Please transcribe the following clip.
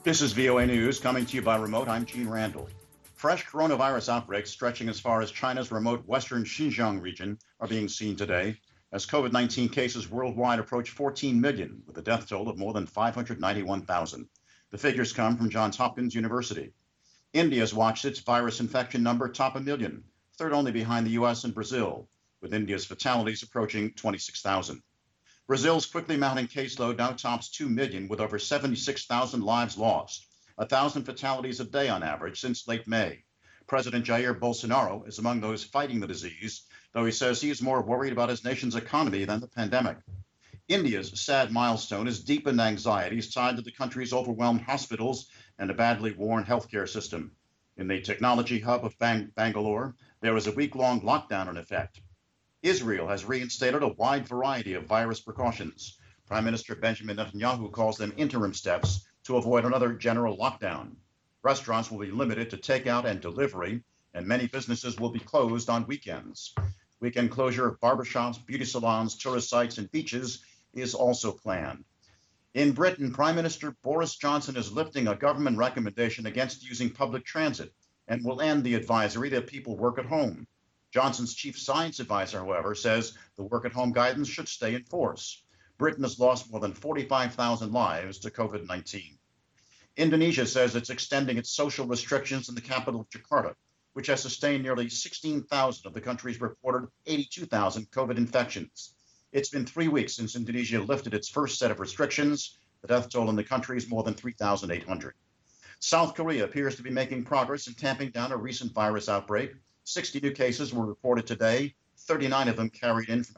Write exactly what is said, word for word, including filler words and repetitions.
This is V O A News coming to you by remote. I'm Gene Randall. Fresh coronavirus outbreaks stretching as far as China's remote western Xinjiang region are being seen today as COVID nineteen cases worldwide approach fourteen million, with a death toll of more than five hundred ninety-one thousand. The figures come from Johns Hopkins University. India's watched its virus infection number top a million, third only behind the U S and Brazil, with India's fatalities approaching twenty-six thousand. Brazil's quickly mounting caseload now tops two million, with over seventy-six thousand lives lost, one thousand fatalities a day on average since late May. President Jair Bolsonaro is among those fighting the disease, though he says he is more worried about his nation's economy than the pandemic. India's sad milestone is deepened anxieties tied to the country's overwhelmed hospitals and a badly worn healthcare system. In the technology hub of Bang- Bangalore, there is a week-long lockdown in effect. Israel has reinstated a wide variety of virus precautions. Prime Minister Benjamin Netanyahu calls them interim steps to avoid another general lockdown. Restaurants will be limited to takeout and delivery, and many businesses will be closed on weekends. Weekend closure of barbershops, beauty salons, tourist sites, and beaches is also planned. In Britain, Prime Minister Boris Johnson is lifting a government recommendation against using public transit and will end the advisory that people work at home. Johnson's chief science advisor, however, says the work-at-home guidance should stay in force. Britain has lost more than forty-five thousand lives to COVID nineteen. Indonesia says it's extending its social restrictions in the capital of Jakarta, which has sustained nearly sixteen thousand of the country's reported eighty-two thousand COVID infections. It's been three weeks since Indonesia lifted its first set of restrictions. The death toll in the country is more than three thousand eight hundred. South Korea appears to be making progress in tamping down a recent virus outbreak. sixty new cases were reported today, thirty-nine of them carried in from